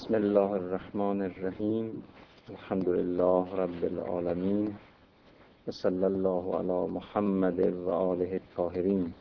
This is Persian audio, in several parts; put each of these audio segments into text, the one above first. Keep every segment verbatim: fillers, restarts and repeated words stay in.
بسم الله الرحمن الرحیم. الحمد لله رب العالمین و صلی الله علی محمد و آله الطاهرین.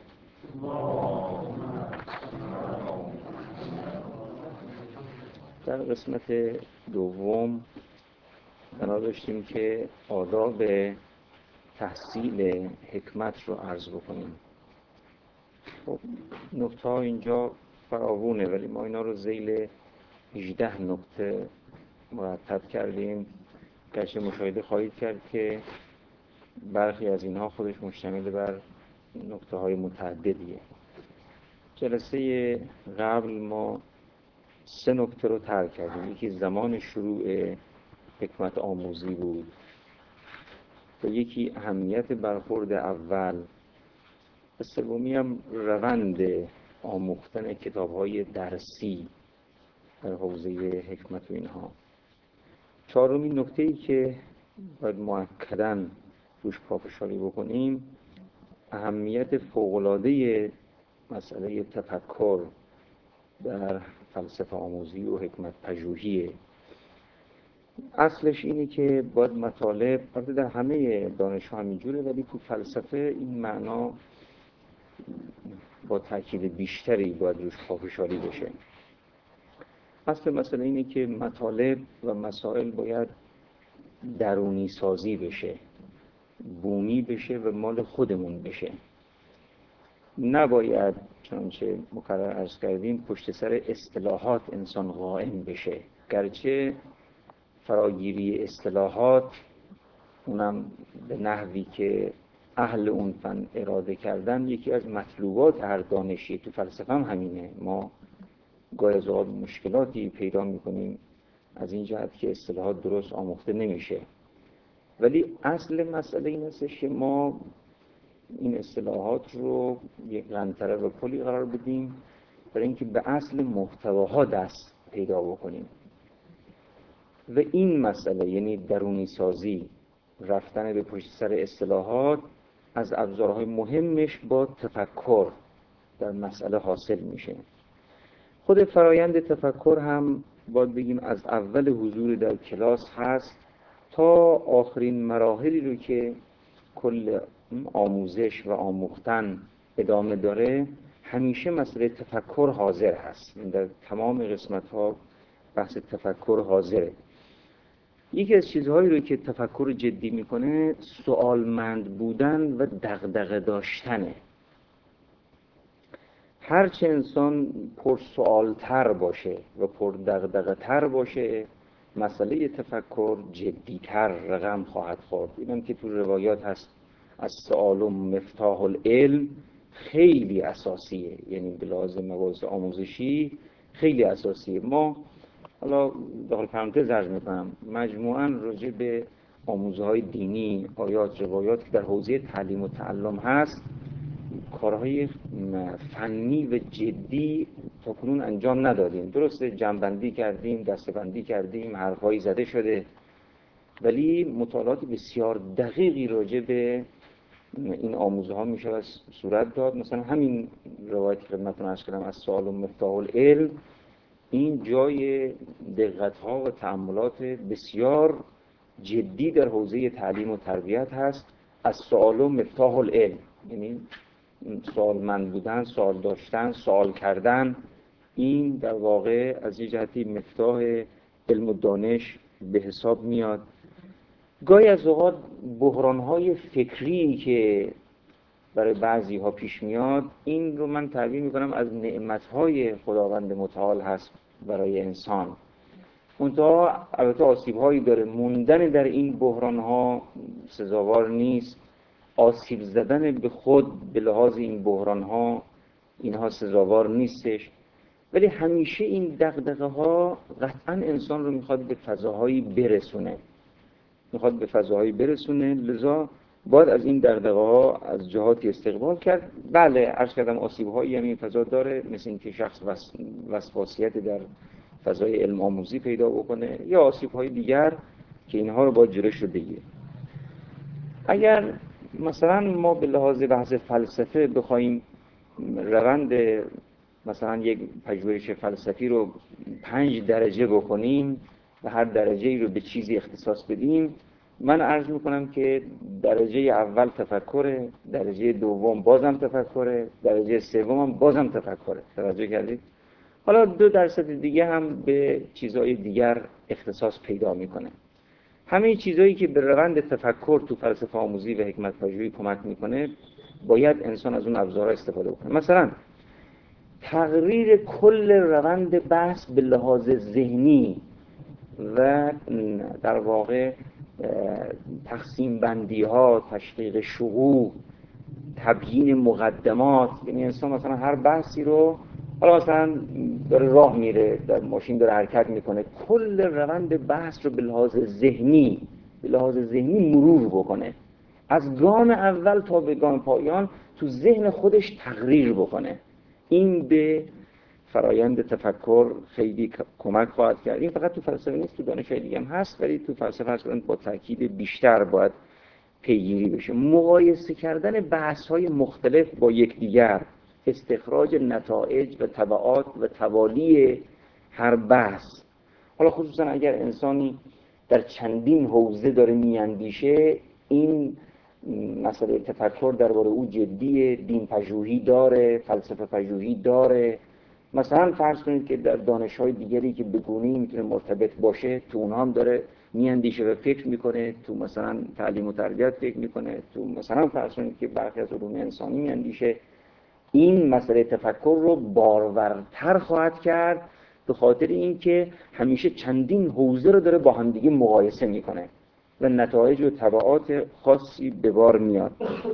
در قسمت دوم بنا داشتیم که آداب تحصیل حکمت رو عرض بکنیم. خب نکته ها اینجا فراوونه، ولی ما اینا رو ذیل هجده نکته مرتب کردیم. گرچه مشاهده خواهید کرد که برخی از اینها خودش مشتمل بر نکته های متعددیه. جلسه قبل ما سه نکته رو ترک کردیم. یکی زمان شروع حکمت آموزی بود و یکی اهمیت برخورد اول و سومی هم روند آموختن کتاب‌های درسی در حوزه حکمت و اینها. چهارمین نکته‌ای که باید مؤکداً روش پافشاری بکنیم اهمیت فوق‌العاده مسئله تفکر در فلسفه آموزی و حکمت پژوهیه. اصلش اینه که باید مطالب البته در همه دانش‌ها همینجوره، ولی تو فلسفه این معنا با تاکید بیشتری باید روش پافشاری بشه. اصل مسئله اینه که مطالب و مسائل باید درونی سازی بشه، بومی بشه و مال خودمون بشه. نباید چنانچه مکرر عرض کردیم پشت سر اصطلاحات انسان قائم بشه. گرچه فراگیری اصطلاحات اونم به نحوی که اهل اون فن اراده کردن یکی از مطلوبات هر دانشی، تو فلسفه هم همینه. ما گاهی از اوقات مشکلاتی پیدا میکنیم از این جهت که اصطلاحات درست آموخته نمیشه، ولی اصل مسئله این هستش که ما این اصطلاحات رو یک قنطره و پلی قرار بدیم برای اینکه به اصل محتواها دست پیدا بکنیم. و این مسئله یعنی درونی سازی، رفتن به پشت سر اصطلاحات، از ابزارهای مهمش با تفکر در مسئله حاصل میشه. خود فرایند تفکر هم باید بگیم از اول حضور در کلاس هست تا آخرین مراحلی رو که کل آموزش و آموختن ادامه داره، همیشه مسئله تفکر حاضر هست. در تمام قسمت ها بحث تفکر حاضره. یکی از چیزهایی رو که تفکر جدی میکنه سوالمند بودن و دغدغه داشتنه. هرچه انسان پر سوالتر باشه و پر دغدغه تر باشه، مسئله تفکر جدیتر رقم خواهد خورد. اینم که تو روایات هست از سؤال و مفتاح العلم، خیلی اساسیه، یعنی به لحاظ مباحث آموزشی خیلی اساسیه. ما حالا داخل پرانتز عرض میکنم مجموعاً راجع به آموزه های دینی، آیات، روایات که در حوزه تعلیم و تعلم هست کارهای فنی و جدی تا کنون انجام ندادیم. درسته جمع‌بندی کردیم، دسته‌بندی کردیم، حرفایی زده شده، ولی مطالعات بسیار دقیقی راجع به این آموزه ها میشه صورت داد. مثلا همین روایتی که خدمتتون عرض کردم از سؤال و مفتاح العلم، این جای دقت ها و تأملات بسیار جدی در حوزه تعلیم و تربیت هست. از سؤال و مفتاح العلم یعنی سوالمند بودن، سوال داشتن، سوال کردن، این در واقع از یه جهتی مفتاح علم و دانش به حساب میاد. گاهی از اوقات بحران‌های فکری که برای بعضی ها پیش میاد، این رو من تعبیر میکنم از نعمت‌های خداوند متعال هست برای انسان. منتها البته آسیب‌هایی داره. موندن در این بحران‌ها سزاوار نیست. آسیب زدن به خود به لحاظ این بحران‌ها اینها سزاوار نیستش، ولی همیشه این دغدغه‌ها قطعاً انسان رو میخواد به فضاهایی برسونه میخواد به فضاهایی برسونه لذا باید از این دغدغه‌ها از جهاتی استقبال کرد. بله عرض کردم آسیب‌هایی هم این فضا داره، مثل اینکه شخص وس... وسواسیت در فضای علم آموزی پیدا بکنه، یا آسیب‌های دیگر که اینها رو باید جلوش رو بگیره. اگر مثلا ما به لحاظ بحث فلسفه بخوایم روند مثلا یک پژوهش فلسفی رو پنج درجه بکنیم و هر درجه ای رو به چیزی اختصاص بدیم، من عرض میکنم که درجه اول تفکره، درجه دوم بازم تفکره، درجه سوم بازم تفکره. توجه کردید؟ حالا دو درصد دیگه هم به چیزهای دیگر اختصاص پیدا میکنه. همه چیزهایی که به روند تفکر تو فلسفه آموزی و حکمت پژوهی کمک میکنه باید انسان از اون ابزارها استفاده کنه. مثلا تغییر کل روند بحث به لحاظ ذهنی و در واقع تقسیم بندی ها، تشقیق شقوق، تبیین مقدمات. یعنی انسان مثلا هر بحثی رو، حالا مثلا داره راه میره، در ماشین داره حرکت میکنه، کل روند بحث رو به لحاظ ذهنی به لحاظ ذهنی مرور بکنه، از گام اول تا به گام پایان تو ذهن خودش تقریر بکنه. این به فرایند تفکر خیلی کمک خواهد کرد. این فقط تو فلسفه نیست، تو دانش‌های دیگه هم هست، ولی تو فلسفه اصلا با تاکید بیشتر باید پیگیری بشه. مقایسه کردن بحث‌های مختلف با یکدیگر، استخراج نتایج و تبعات و توالی هر بحث. حالا خصوصا اگر انسانی در چندین حوزه داره میاندیشه، این مسئله تفکر درباره او جدیه، دین پژوهی داره، فلسفه پژوهی داره. مثلا فرض کنید که در دانش‌های دیگری که به گونه‌ای میتونه مرتبط باشه، تو اونها هم داره میاندیشه و فکر میکنه، تو مثلا تعلیم و تربیت فکر میکنه، تو مثلا فرض کنید که برخی از علوم انسانی میاندیشه. این مسئله تفکر رو بارورتر خواهد کرد به خاطر اینکه همیشه چندین حوزه رو داره با همدیگه مقایسه میکنه و نتایج و تبعات خاصی به بار میاد.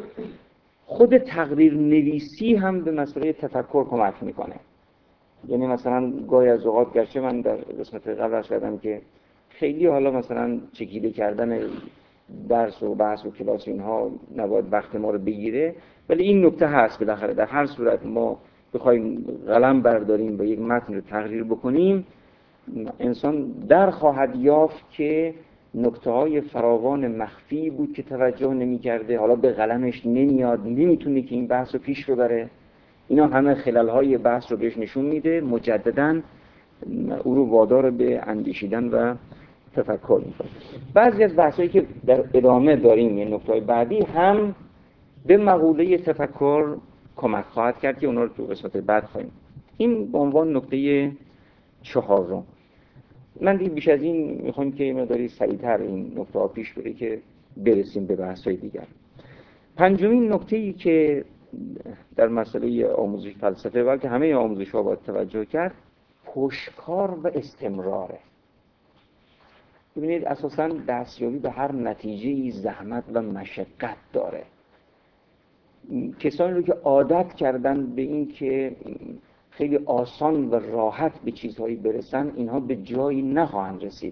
خود تقریر نویسی هم به مسئله تفکر کمک میکنه. یعنی مثلا گاهی از اوقات، گرچه من در قسمت قبل عرض کردم که خیلی حالا مثلا چکیده کردن درس و بحث و کلاس اینها نباید وقت ما رو بگیره، ولی این نکته هست بالاخره در هر صورت ما بخوایم قلم برداریم و یک متن رو تقریر بکنیم، انسان در خواهد یافت که نکته‌های فراوان مخفی بود که توجه نمی‌کرده، حالا به قلمش نمیاد، نمیتونه که این بحث رو پیش ببره. اینا همه خلل‌های بحث رو بهش نشون میده، مجدداً او رو وادار به اندیشیدن و تفکر میکنه. بعضی از بحثایی که در ادامه داریم، یعنی نکته‌های بعدی هم به مقوله تفکر کمک خواهد کرد که اونا رو تو قسمت بعد خواهیم. این به عنوان نکته چهارم. من دیگه بیش از این میخوایم که مقداری سریعتر این نکته ها پیش بره که برسیم به بحث‌های دیگر. پنجمین نکته‌ای که در مسئله آموزش فلسفه، بلکه همه آموزش ها باید توجه کرد، پشتکار و استمراره. ببینید اساساً دستیابی به هر نتیجه‌ای زحمت و مشقت داره. کسانی رو که عادت کردن به این که خیلی آسان و راحت به چیزهایی برسن، اینها به جایی نخواهند رسید.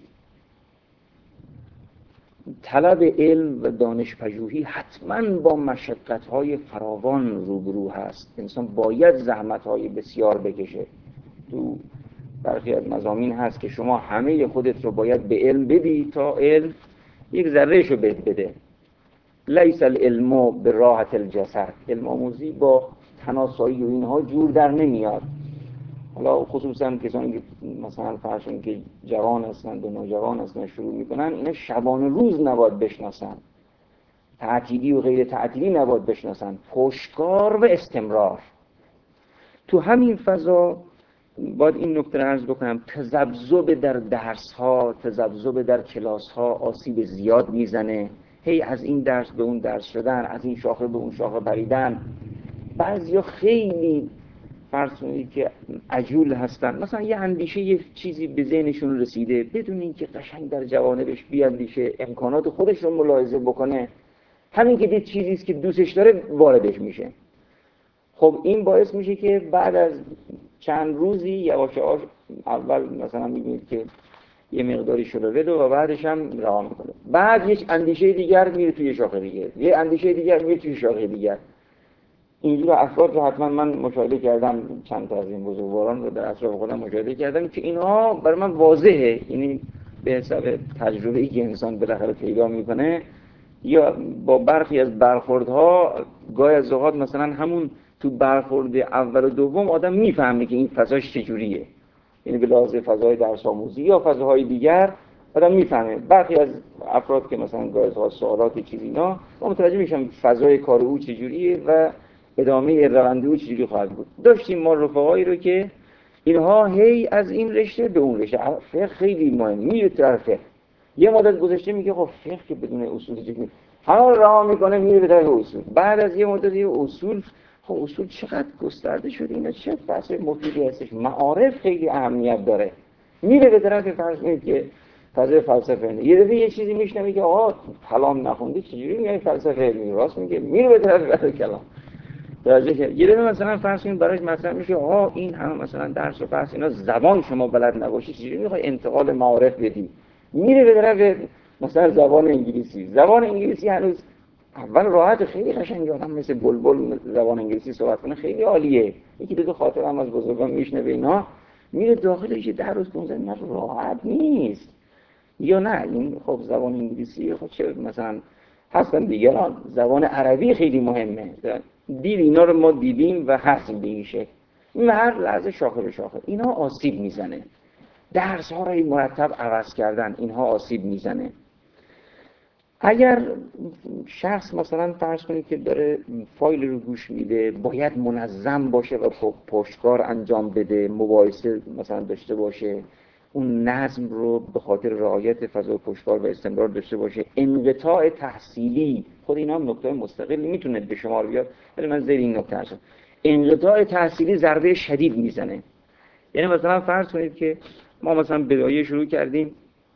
طلب علم و دانش پژوهی حتماً با مشقت‌های فراوان روبرو هست. انسان باید زحمت‌های بسیار بکشه. تو برخی از مضامین هست که شما همه خودت رو باید به علم بدی تا علم یک ذره‌شو بهت بده. لیس العلم براحة الجسد. علم آموزی با تناسایی و اینها جور در نمیاد. حالا خصوصا کسانی که مثلا فرض کنید که جوان هستند و نوجوان هستند شروع میکنن، اینا شبانه روز نباید بشناسن، تعطیلی و غیر تعطیلی نباید بشناسن، پشتکار و استمرار. تو همین فضا باید این نکته رو عرض بکنم، تذبذب در درس ها، تذبذب در کلاس ها آسیب زیاد میزنه. هی از این درس به اون درس شدن، از این شاخه به اون شاخه پریدن. بعضیا خیلی فرض کنید که عجول هستن، مثلا یه اندیشه یه چیزی به ذهنشون رسیده، بدون اینکه قشنگ در جوانبش بیاندیشه، امکانات خودش رو ملاحظه بکنه، همین که دید چیزی است که دوستش داره واردش میشه. خب این باعث میشه که بعد از چند روزی یواش یواش اول مثلا میبینید که یه مقداری شده بده و بعدش هم رها میکنه. بعد یک اندیشه دیگر میره توی شاخه دیگر، یه اندیشه دیگر میره توی شاخه دیگر. اینجور افراد رو حتما من مشاهده کردم، چند تا از این بزرگواران رو در اطراف خودم مشاهده کردم که اینها برای من واضحه، یعنی به حساب تجربه‌ای که انسان بالاخره پیدا میکنه یا با برخی از برخوردها گاهی از اوقات مثلا همون تو برخورد اول و دوم آدم میفهمه که این فضاش چجوریه، یعنی به لحاظ فضای درس آموزی یا فضاهای دیگر آدم میفهمه. برخی از افراد که مثلا گاهی سوالات چیزی اینا ما متوجه میشم فضای کار او چجوریه و ادامه روند او چجوری خواهد بود. داشتیم ما رفقایی رو که اینها هی از این رشته به اون رشته، فقه خیلی مهم میره طرف فقه، یه مدت گذشته میگه خب فقه که بدون اصول چجوری، همون راه میکنه میره به طرف اصول. بعد از یه مدت یه اصول، خب اصول چقدر گسترده شده، اینا چه فصل مفیدی هستش، معارف خیلی اهمیت داره، میره به طرف فرض کنید که فضای فلسفه نه. یه دفعه یه چیزی میشنوه که آقا کلام نخوندی چجوری میای فلسفه علمی، راست میگه، میره به طرف کلام. درجه که یه دفعه مثلا فرض کنید براش مثلا میشه آقا این هم مثلا درس و بحث اینا زبان شما بلد نباشی چجوری میخوای انتقال معارف بدی، میره به طرف مثلا زبان انگلیسی. زبان انگلیسی هنوز اول راحت، خیلی قشنگه، آدم مثل بلبل زبان انگلیسی صحبت کنه، خیلی عالیه. یکی دو تا خاطر هم از بزرگان میشنوه اینا، میره داخلش ده روز پونزده روز راحت نیست. یا نه این خب زبان انگلیسی خب چه مثلا هستن دیگران، زبان عربی خیلی مهمه، دید اینا رو ما دیدیم و هستیم به این شکل. این هر لحظه شاخه به شاخه اینها آسیب میزنه. درس ها رو مرتب عوض کردن اینها آسیب میزنه. اگر شخص مثلا فرض کنید که داره فایل رو گوش میده، باید منظم باشه و پشتکار انجام بده، مباحثه مثلا داشته باشه، اون نظم رو به خاطر رعایت فضا پشتکار و استمرار داشته باشه. انقطاع تحصیلی، خود اینا هم نکته مستقلی میتونه به شمار بیاد، ولی من زیر این نکته هستم. انقطاع تحصیلی ضربه شدید میزنه. یعنی مثلا فرض کنید که ما مثلا بدایه شروع کردیم،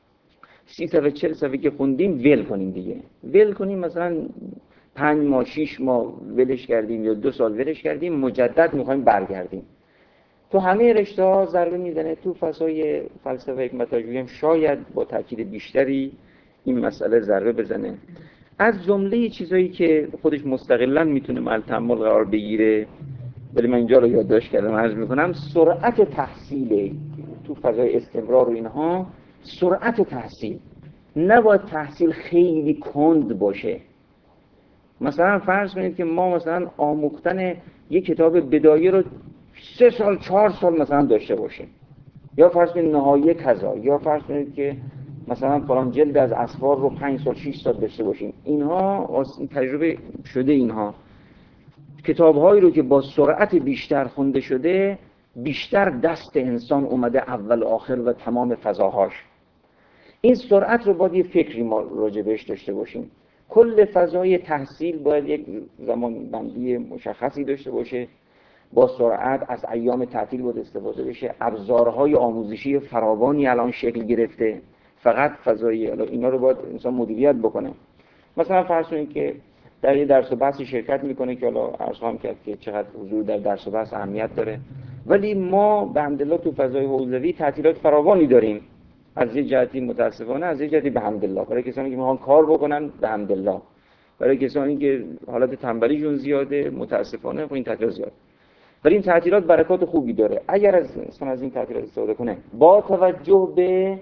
سی صفحه چل صفحه که خوندیم ول کنیم دیگه، ول کنیم مثلا پنج ماه شیش ماه ولش کردیم یا دو سال ولش کردیم، مجدد میخوایم برگردیم. تو همه رشته ها ضربه میزنه. تو فضای فلسفه حکمت پژوهی هم شاید با تاکید بیشتری این مسئله ضربه بزنه. از جمله چیزایی که خودش مستقلاً میتونه مورد تأمل قرار بگیره، ولی من اینجا رو یادداشت کردم عرض میکنم، سرعت تحصیل تو فضای استمرار و اینها. سرعت تحصیل نباید تحصیل خیلی کند باشه. مثلا فرض کنید که ما مثلا آموختن یک کتاب بدایه رو سه سال چهار سال مثلا داشته باشیم، یا فرض کنید نهایه کذا، یا فرض کنید که مثلا فلان جلد از اسفار رو پنج سال شش سال داشته باشیم. اینها تجربه شده، اینها کتاب‌هایی رو که با سرعت بیشتر خونده شده، بیشتر دست انسان اومده اول آخر و تمام فضاهاش. این سرعت رو باید یه فکری ما راجع بهش داشته باشیم. کل فضای تحصیل باید یک زمان بندی مشخصی داشته باشه، با سرعت از ایام تعطیل باید استفاده بشه. ابزارهای آموزشی فراوانی الان شکل گرفته، فقط فضای اینا رو باید انسان مدیریت بکنه. مثلا فرض کنید که در یه درس و بحثی شرکت میکنه که حالا عرض خواهم کرد که چقدر حضور در درس و بحث اهمیت داره، ولی ما به حمدالله تو فضای حوزوی تعطیلات فراوانی داریم. از یه جهتی متاسفانه، از یه جهتی به حمدالله، برای کسانی که میخوان کار بکنن به حمدالله، برای کسانی که حالت تنبلیشون زیاده متاسفانه خب این تعطیلات زیاد. ولی این تعطیلات برکات خوبی داره. اگر از انسان از این تعطیلات استفاده کنه با توجه به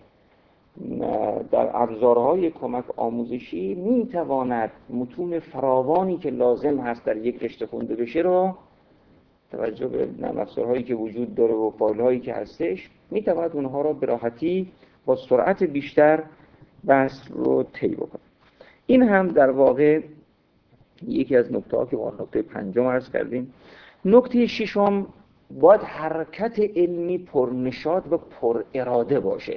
در ابزارهای کمک آموزشی، میتواند متون فراوانی که لازم هست در یک رشته خونده بشه رو توجه به نرم افزارهایی که وجود داره و فایل‌هایی که هستش، میتواند اونها رو به راحتی با سرعت بیشتر بحث رو طی بکنه. این هم در واقع یکی از نکته‌ها که ما نکته پنجم عرض کردیم. نکته ششم، باید حرکت علمی پرنشاط و پر اراده باشه.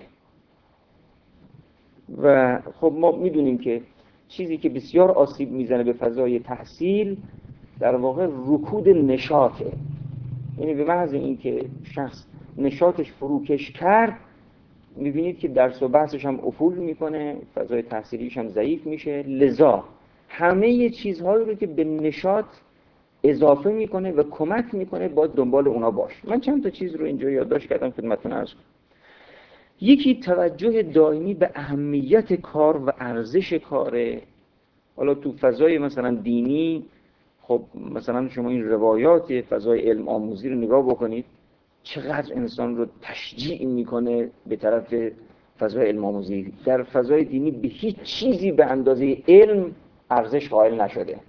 و خب ما میدونیم که چیزی که بسیار آسیب میزنه به فضای تحصیل در واقع رکود نشاطه. یعنی به محض اینکه شخص نشاطش فروکش کرد، میبینید که درس و بحثش هم افول میکنه، فضای تحصیلیش هم ضعیف میشه. لذا همه چیزهایی رو که به نشاط اضافه میکنه و کمک میکنه باید دنبال اونا باش. من چند تا چیز رو اینجا یادداشت کردم خدمتتون عرض کنم. یکی توجه دائمی به اهمیت کار و ارزش کاره. حالا تو فضای مثلا دینی، خب مثلا شما این روایات فضای علم آموزی رو نگاه بکنید، چقدر انسان رو تشجیع میکنه به طرف فضای علم آموزی. در فضای دینی به هیچ چیزی به اندازه علم ارزش قائل نشده.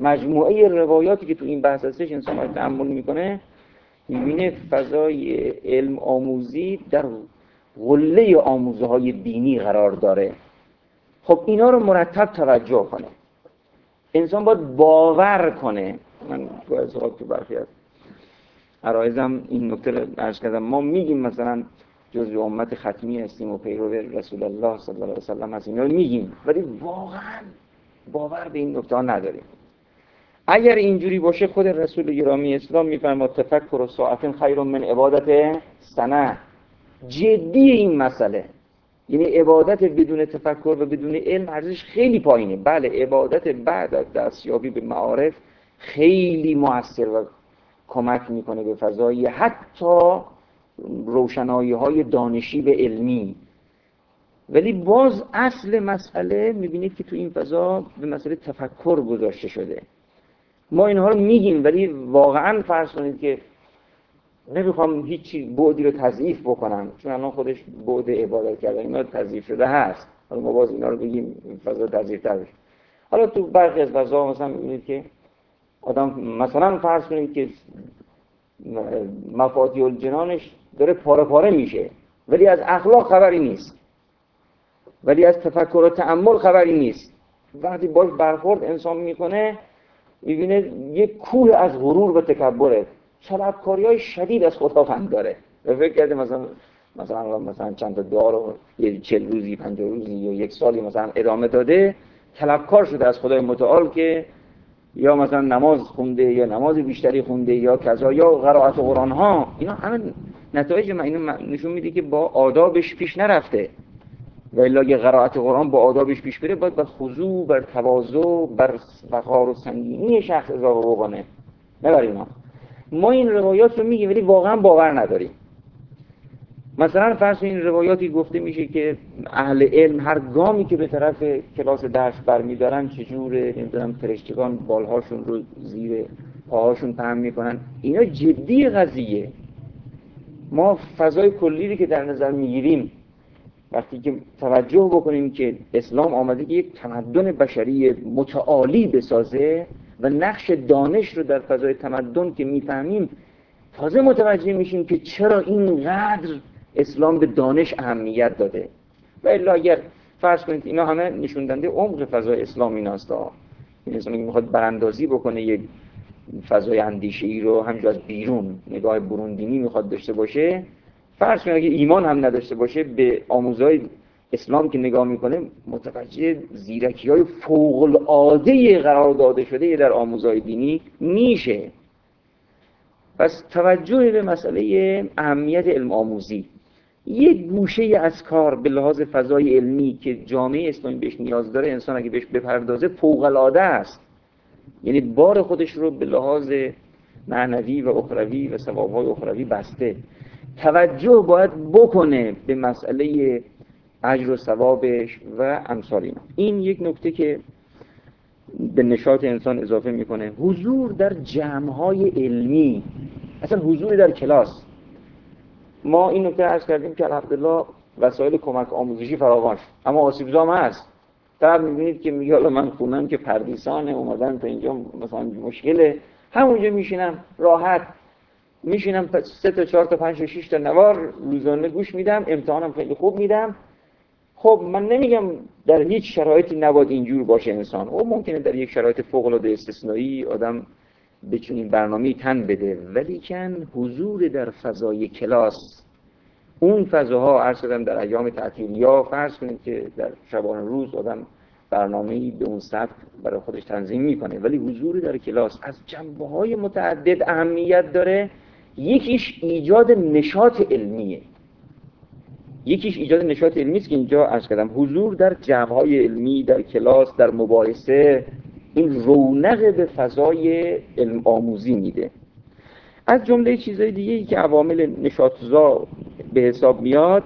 مجموعه روایاتی که تو این بحث هستش انسان باید تأمل میکنه، میبینه فضای علم آموزی در قله آموزه های دینی قرار داره. خب اینا رو مرتب توجه کنه. انسان باید باور کنه. من باید تو برخی از عرایزم این نکته رو عرض کردم. ما میگیم مثلا جزء امت ختمی هستیم و پیرو رسول الله صلی الله علیه و سلم هستیم، اینا رو میگیم، ولی واقعا باور به این نکته ها نداریم. اگر اینجوری باشه خود رسول گرامی اسلام میفرماد تفکر ساعت خیر من عبادت سنه. جدی این مسئله، یعنی عبادت بدون تفکر و بدون علم ارزش خیلی پایینه. بله عبادت بعد از دستیابی به معارف خیلی مؤثر و کمک میکنه به فضای حتی روشنایی های دانشی به علمی، ولی باز اصل مسئله میبینید که تو این فضا به مسئله تفکر گذاشته شده. ما اینها رو میگیم ولی واقعا فرض کنید که نمیخوام هیچی بعدی رو تضعیف بکنم، چون الان خودش بعد عبادت کردن اینا تضعیف شده هست، حالا ما باز اینا رو بگیم فضا تضعیف تر بشه. حالا تو برخی از فضا مثلا میبینید که آدم مثلا فرض کنید که مفاتیح الجنانش داره پاره پاره میشه ولی از اخلاق خبری نیست، ولی از تفکر و تأمل خبری نیست. وقتی باش برخورد انسان میکنه میبینه یک کوه از غرور و تکبره، طلبکاری‌های شدید از خداوند داره و فکر کرده مثلا مثلا مثلا چند تا دعا رو یه چهل روزی پنجاه روزی یا یک سالی مثلا ادامه داده، طلبکار شده از خدای متعال که یا مثلا نماز خونده یا نماز بیشتری خونده یا کذا یا قرائت قرآن ها. اینا همه نتایج من اینو نشون میده که با آدابش پیش نرفته. و الا اگه قرائت قرآن با آدابش پیش بره باید بر خضوع، بر تواضع، بر وقار و سنگینی شخص اضافه بکنه، نه بر اینا. ما این روایات رو میگیم ولی واقعا باور نداریم. مثلا فرض این روایاتی گفته میشه که اهل علم هر گامی که به طرف کلاس درس برمیدارن چجوره، نمیدونم فرشتگان بالهاشون رو زیر پاهاشون پهن میکنن. اینا جدی قضیه. ما فضای کلی رو که در نظر میگیریم وقتی که توجه بکنیم که اسلام آمده که یک تمدن بشری متعالی بسازه و نقش دانش رو در فضای تمدن که میفهمیم، تازه متوجه میشیم که چرا اینقدر اسلام به دانش اهمیت داده. و الا اگر فرض کنید اینا همه نشون دهنده عمق فضای اسلام ایناست. این انسان که میخواد براندازی بکنه یک فضای اندیشه‌ای رو همینجور از بیرون نگاه بروندینی میخواد داشته باشه، فرض کنید اگه ایمان هم نداشته باشه به آموزهای اسلام که نگاه میکنه متوجه زیرکی‌های فوق‌العاده قرار داده شده در آموزهای دینی میشه. پس توجه به مسئله اهمیت علم آموزی یک گوشه از کار به لحاظ فضای علمی که جامعه اسلامی بهش نیاز داره، انسان اگه بهش بپردازه فوق‌العاده است. یعنی بار خودش رو به لحاظ معنوی و اخروی و ثواب‌های اخروی بسته. توجه باید بکنه به مسئله اجر و ثوابش و امثال اینا. این یک نکته که به نشاط انسان اضافه میکنه. حضور در جمع‌های علمی، اصلا حضور در کلاس. ما این نکته عرض کردیم که الحمدلله وسایل کمک آموزشی فراوان شد، اما آسیبزا هم هست. طرف میبینید که میگه حالا من خونم که پردیسانه اومدن تا اینجا مثلا مشکله، همونجا میشینم راحت میشینم سه تا چهار تا پنج تا شش تا نوار روزانه گوش میدم، امتحانم خیلی خوب میدم. خب من نمیگم در هیچ شرایطی نباید اینجور باشه انسان، او ممکنه در یک شرایط فوق العاده استثنایی آدم به چنین برنامه‌ای تن بده، ولی کن حضور در فضای کلاس، اون فضاها عرض کردم در ایام تعطیل یا فرض کنید که در شبانه روز آدم برنامه‌ای به اون سطح برای خودش تنظیم میکنه، ولی حضور در کلاس از جنبه‌های متعدد اهمیت داره. یکیش ایجاد نشاط علمیه، یکیش ایجاد نشاط علمی است که اینجا عرض کردم حضور در جمع‌های علمی، در کلاس، در مباحثه، این رونق به فضای علم آموزی میده. از جمله چیزهای دیگه‌ای که عوامل نشاط‌زا به حساب میاد،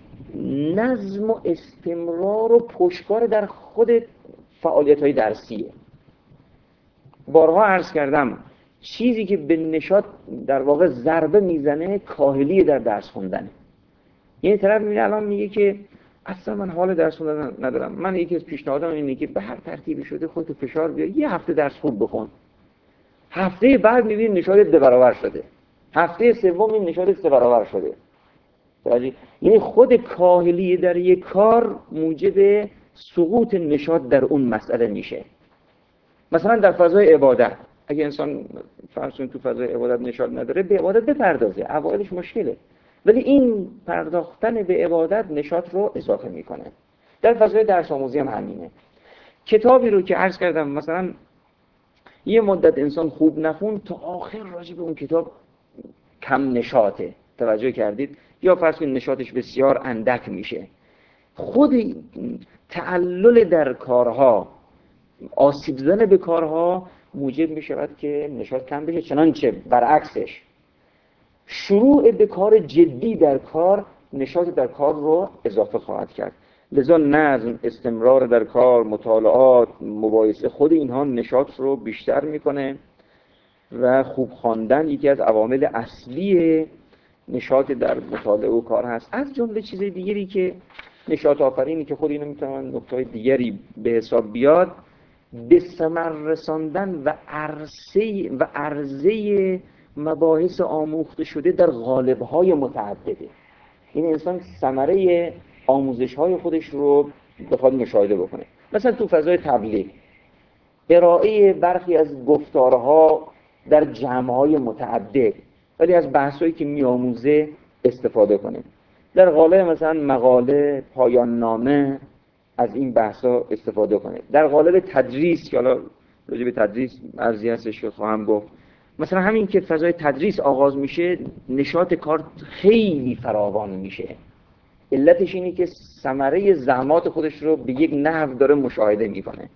نظم و استمرار و پشتکار در خود فعالیت‌های درسیه. بارها عرض کردم چیزی که به نشاط در واقع ضربه میزنه کاهلی در درس خوندنه. یعنی طرف میبینه الان میگه که اصلا من حال درس خوندن ندارم. من یکی از پیشنهادام اینه که به هر ترتیبی شده خودت فشار بیار، یه هفته درس خوب بخون، هفته بعد می‌بینی نشاطت دو برابر شده، هفته سوم این نشاطت سه برابر شده. یعنی خود کاهلی در یک کار موجب سقوط نشاط در اون مسئله میشه. مثلا در فضای عبادت، اگه انسان فرض کنید تو فضای عبادت نشاط نداره، به عبادت بپردازه، اوایلش مشکله، ولی این پرداختن به عبادت نشاط رو اضافه میکنه. در فضای درس آموزی هم همینه. کتابی رو که عرض کردم مثلا یه مدت انسان خوب نخون، تا آخر راجع به اون کتاب کم نشاطه، توجه کردید؟ یا فرض کنید نشاطش بسیار اندک میشه. خود تعلل در کارها، آسیب زدن به کارها موجب میشود که نشاط کم بشه. چنانچه برعکسش شروع به کار جدی در کار نشاط در کار رو اضافه خواهد کرد. لذا نظم، استمرار در کار، مطالعات، مباحثه، خود اینها نشاط رو بیشتر میکنه و خوب خواندن یکی از عوامل اصلی نشاط در مطالعه و کار هست. از جمله چیز دیگری که نشاط آفرینی که خود اینو میتونم نکته دیگری به حساب بیاد، به ثمر رساندن و عرصه و عرضه مباحث آموخته شده در قالب‌های متعدده. این انسان ثمره آموزش‌های خودش رو بخواد مشاهده بکنه. مثلا تو فضای تبلیغ، ارائه برخی از گفتارها در جمع‌های متعدد، ولی از بحثایی که می‌آموزه استفاده کنه. در قالب مثلا مقاله، پایان نامه، از این بحثا استفاده کنه. در قالب تدریس، که حالا راجع به تدریس عرضی هستش که خواهم گفت، مثلا همین که فضای تدریس آغاز میشه نشاط کار خیلی فراوان میشه. علتش اینه که ثمره زحمات خودش رو به یک نحو داره مشاهده میکنه.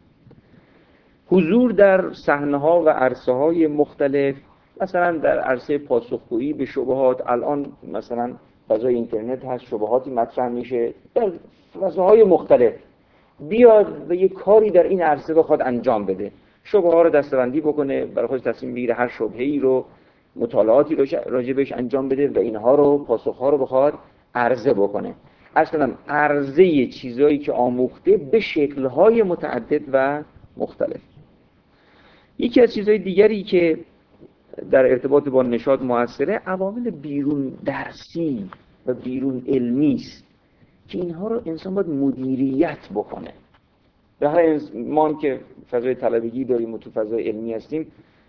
حضور در صحنه‌ها و عرصه‌های مختلف، مثلا در عرصه پاسخگویی به شبهات، الان مثلا فضای اینترنت هست، شبهاتی مطرح میشه در فضاهای مختلف، بیاد و یک کاری در این عرصه بخواد انجام بده، شبهه‌ها رو دسته‌بندی بکنه، برای خودش تصمیم بگیره هر شبهه‌ای رو، مطالعاتی رو راجبش انجام بده و اینها رو، پاسخ‌ها رو بخواد عرضه بکنه. اصلا عرضه چیزایی که آموخته به شکل‌های متعدد و مختلف. یکی از چیزهای دیگری که در ارتباط با نشاط موثره، عوامل بیرون درسی و بیرون علمی است که اینها رو انسان باید مدیریت بکنه. به هر ما که فضای طلبگی داریم و تو فضای علمی هستیم،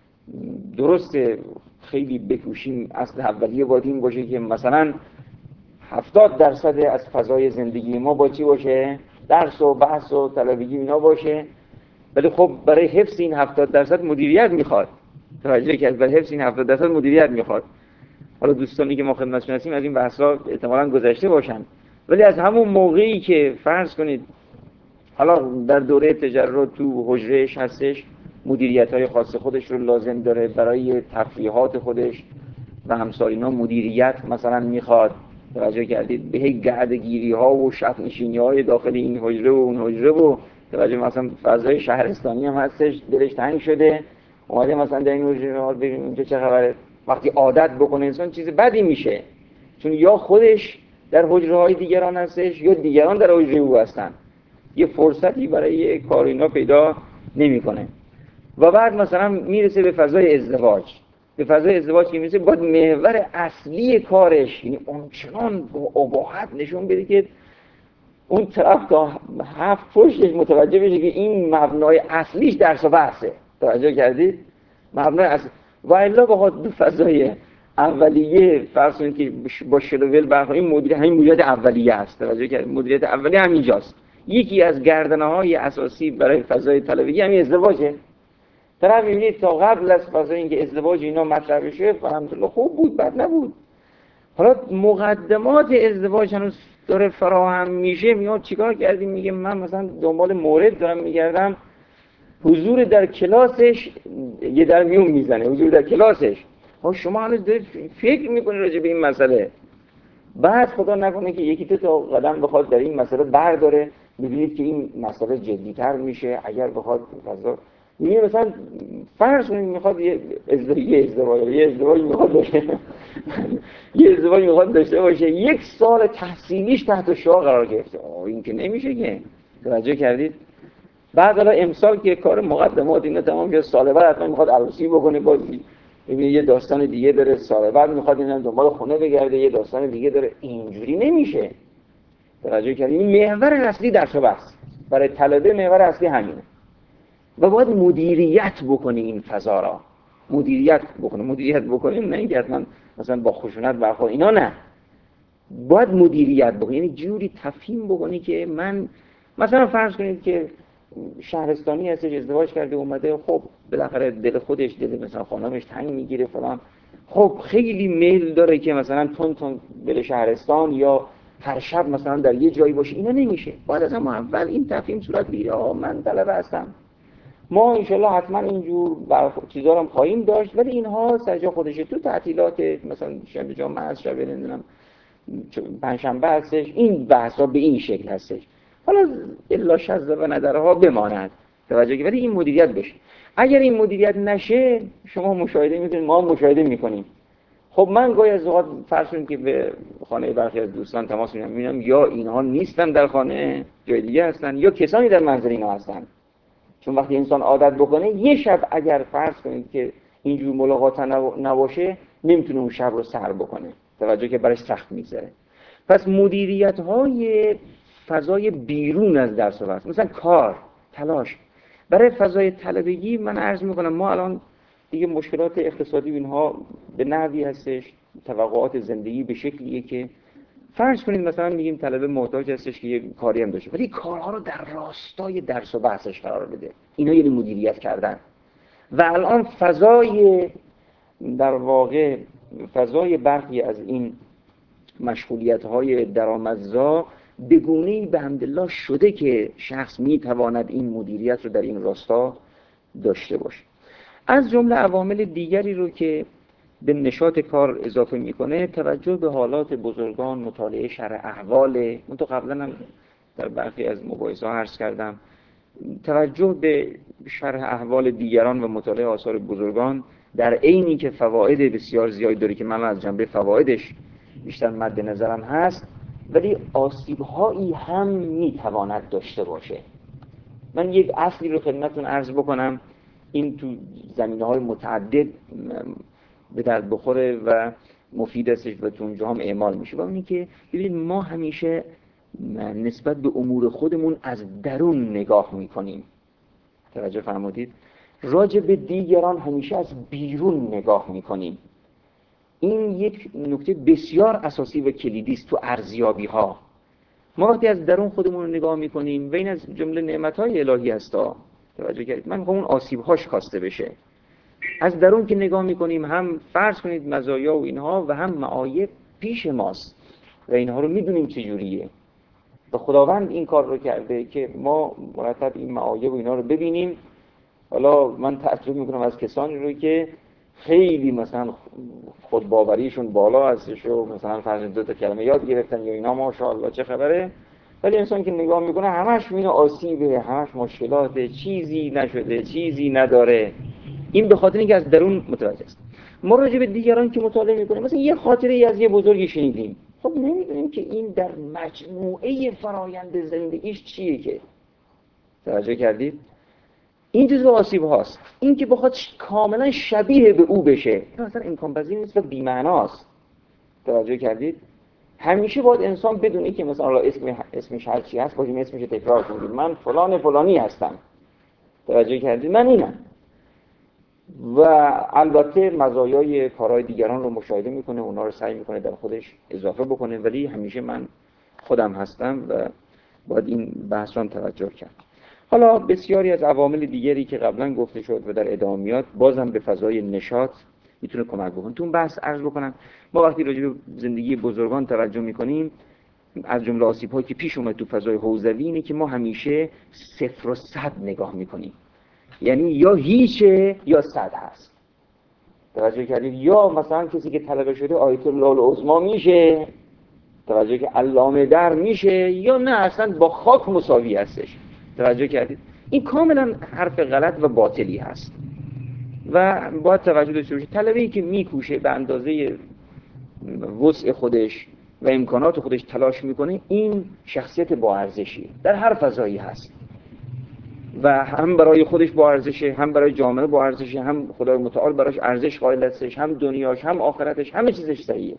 درسته خیلی بکوشیم، اصل اولیه باید این باشه که مثلا هفتاد درصد از فضای زندگی ما با چی باشه؟ درس و بحث و طلبگی اینا باشه. ولی خب برای حفظ این هفتاد درصد مدیریت میخواد. توجه که برای حفظ این هفتاد درصد مدیریت میخواد. حالا دوستانی که ما خدمتشون هستیم از این بحثا احتمالاً گذشته باشن، ولی از همون موقعی که فرض کنید حالا در دوره تجرد تو حجرهش هستش، مدیریت‌های خاص خودش رو لازم داره برای تفریحات خودش و همسال اینا، مدیریت مثلا میخواد. توجه کردید به گردگیری ها و شب نشینی های داخل این حجره و اون حجره و توجه مثلا فضای شهرستانی هم هستش، دلش تنگ شده اومده مثلا در این حجره ها ببینیم اینجا چه خبره. وقتی عادت بکنه انسان چیز بدی میشه، چون یا خودش در حجره های دیگران هستش یا دیگران در حجره او هستن، یه فرصتی برای کار اینا پیدا نمیکنه. و بعد مثلا میرسه به فضای ازدواج. به فضای ازدواج که میرسه باید محور اصلی کارش، یعنی اونچنان با اباحت نشون بده که اون طرف تا هفت پشتش متوجه بشه که این مبنای اصلیش درس و بحثه. توجه کردید؟ مبنای اصلی. و الا بخواد به فضای اولیه فرض کنید که با شلوول برخورد، این مدیریت همین مدیریت اولیه است. توجه کردید؟ مدیریت اولیه همینجاست. یکی از گردنه‌های اساسی برای فضای طلبگی همین ازدواجه. طرف می‌بینید تا قبل از فضای اینکه ازدواج اینا مطرح بشه الحمدلله خوب بود، بد نبود. حالا مقدمات ازدواج هنوز داره فراهم میشه، میاد چیکار کردیم؟ میگه من مثلا دنبال مورد دارم میگردم، حضور در کلاسش یه در میون میزنه، حضور در کلاسش. ها شما هنوز دارید فکر میکنید راجع به این مسئله. بعد خدا نکنه که یکی تا قدم بخواد در این مسئله برداره، میبینید که این مسئله جدی‌تر میشه. اگر بخواد فضا میگه مثلا فرض کنید میخواد یه ازدواج یه ازدواج یه ازدواج میخواد باشه یه ازدواج میخواد داشته باشه، یک سال تحصیلیش تحت شعار قرار گرفته. آه این که نمیشه که. توجه کردید؟ بعد حالا امسال که کار مقدمات اینا تمام شد، سال بعد حتما میخواد عروسی بکنه، بازی ببین یه داستان دیگه داره، سال بعد میخواد اینا دنبال خونه بگرده، یه داستان دیگه داره. اینجوری نمیشه. توجه کردید؟ این محور اصلی درس و بحث برای طلبه، محور اصلی همینه و باید مدیریت بکنی این فضا را. مدیریت بکنه مدیریت بکنیم نه اینکه حتما مثلا با خشونت برخورد اینا، نه، باید مدیریت بکنی، یعنی جوری تفهیم بکنی که من مثلا فرض کنید که شهرستانی هستش، ازدواج کرده اومده، خب بالاخره دل خودش، دل مثلا خانمش تنگ میگیره فلان، خب خیلی میل داره که مثلا تون تون بره شهرستان یا هر شب مثلا در یه جایی باشه. اینا نمیشه. باید از اما اول این تفهیم صورت بگیره. آه من طلبه هستم، ما انشالله حتما اینجور چیزا رو هم خواهیم داشت، ولی اینها سرجا خودشه. تو تعطیلات مثلا شنبه جمعه هست، شب نمیدونم پنجشنبه هستش، این بحثا به این شکل هستش. حالا الا شذ و ندرها بماند. توجه که ولی این مدیریت بشه. اگر این مدیریت نشه، شما مشاهده میکنید، ما مشاهده میکنیم. خب من گاهی از اوقات فرض کنید که به خانه برخی از دوستان تماس میگیرم، میبینم یا اینها نیستن در خانه، جای دیگه هستن، یا کسانی در منزل اینا هستن. چون وقتی انسان عادت بکنه، یه شب اگر فرض کنید که اینجور ملاقات نباشه، نمیتونه اون شب رو سر بکنه. توجه که برای سخت میذاره. پس مدیریت های فضای بیرون از درس و بحث، مثلا کار، تلاش برای فضای طلبگی، من عرض میکنم ما الان دیگه مشکلات اقتصادی اینها به نحوی هستش، توقعات زندگی به شکلیه که فرض کنید مثلا میگیم طلبه محتاج هستش که یه کاری هم داشته، ولی کارها رو در راستای درس و بحثش قرار بده. اینا یعنی مدیریت کردن. و الان فضای در واقع فضای برخی از این مشغولیت‌های درآمدزا به گونه‌ای به حمدالله شده که شخص میتواند این مدیریت رو در این راستا داشته باشه. از جمله عوامل دیگری رو که به نشاط کار اضافه میکنه، توجه به حالات بزرگان، مطالعه شرح احوال. من تو قبلا هم در برخی از مباحث ها عرض کردم، توجه به شرح احوال دیگران و مطالعه آثار بزرگان در عینی که فواید بسیار زیادی داره که من از جنبه فوایدش بیشتر مد نظرم هست، ولی آسیب‌هایی هم میتواند داشته باشه. من یک اصلی رو خدمتتون عرض بکنم، این تو زمینه‌های متعدد به درد بخوره و مفید استش و تو اونجا هم اعمال میشه. و اونی که ببینید ما همیشه نسبت به امور خودمون از درون نگاه میکنیم. توجه فرمودید؟ راجع به دیگران همیشه از بیرون نگاه میکنیم. این یک نکته بسیار اساسی و کلیدی است تو ارزیابی ها. ما وقتی از درون خودمون رو نگاه میکنیم و این از جمله نعمت‌های الهی هستا. توجه کردید؟ من میخوام اون آسیب‌هاش کاسته بشه. از درون که نگاه میکنیم، هم فرض کنید مزایا و اینها و هم معایب پیش ماست و اینها رو میدونیم چجوریه و خداوند این کار رو کرده که ما مرتب این معایب و اینها رو ببینیم. حالا من تعجب میکنم از کسانی رو که خیلی مثلا خودباوریشون بالا هستش و مثلا فرض دو تا کلمه یاد گرفتن یا اینا ماشاءالله چه خبره، ولی انسان که نگاه میکنه همش میونه آسیبه، همش مشکلاته، چیزی نشده، چیزی نداره. این به خاطر اینکه از درون متوجه است. ما راجع به دیگران که مطالعه میکنیم، مثلا یه خاطره ای از یه بزرگی شنیدیم، خب نمیدونیم که این در مجموعه فرایند زندگیش چیه که. توجه کردید؟ این جزء آسیب هاست. این که بخواد کاملا شبیه به او بشه، این اصلا امکان پذیر نیست و بی‌معناست. توجه کردید؟ همیشه باید انسان بدونه که مثلا اسم اسمش هر چی هست، باید اسمش تکرار کنید. من فلان فلانی هستم. توجه کردید؟ من اینم. و البته مزایای کارهای دیگران رو مشاهده میکنه، اونا رو سعی میکنه در خودش اضافه بکنه، ولی همیشه من خودم هستم و باید این بحث رو توجه کرد. حالا بسیاری از عوامل دیگری که قبلا گفته شد و در ادامیات بازم به فضای نشاط میتونه کمک بکنه. تو اون بحث عرض بکنم، ما وقتی راجع به زندگی بزرگان توجه میکنیم، از جمله آسیب‌هایی که پیش اومد تو فضای حوزوی اینه که ما همیشه صفر و صد نگاه میکنیم. یعنی یا هیچه یا صد هست. توجه کردید؟ یا مثلا کسی که طلبه شده آیت الله العظمی میشه، توجه که علامه در میشه، یا نه اصلا با خاک مساوی هستش. توجه کردید؟ این کاملا حرف غلط و باطلی هست و باید توجه داشته باشه. طلبه‌ای که میکوشه به اندازه وسع خودش و امکانات خودش تلاش میکنه، این شخصیت با ارزشی در هر فضایی هست و هم برای خودش با ارزشه، هم برای جامعه با ارزشه، هم خدای متعال براش ارزش قائل هستش، هم دنیاش، هم آخرتش، همه چیزش صحیحه.